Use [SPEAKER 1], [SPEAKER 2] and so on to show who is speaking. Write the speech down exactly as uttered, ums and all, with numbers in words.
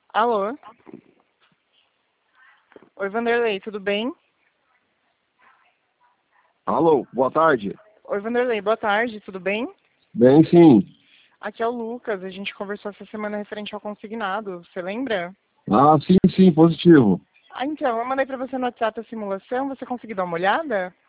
[SPEAKER 1] Alô? Oi, Vanderlei, tudo bem?
[SPEAKER 2] Alô, boa tarde.
[SPEAKER 1] Oi, Vanderlei, boa tarde, tudo bem?
[SPEAKER 2] Bem, sim.
[SPEAKER 1] Aqui é o Lucas, a gente conversou essa semana referente ao consignado, você lembra?
[SPEAKER 2] Ah, sim, sim, positivo.
[SPEAKER 1] Ah, então, eu mandei pra você no WhatsApp a simulação, você conseguiu dar uma olhada?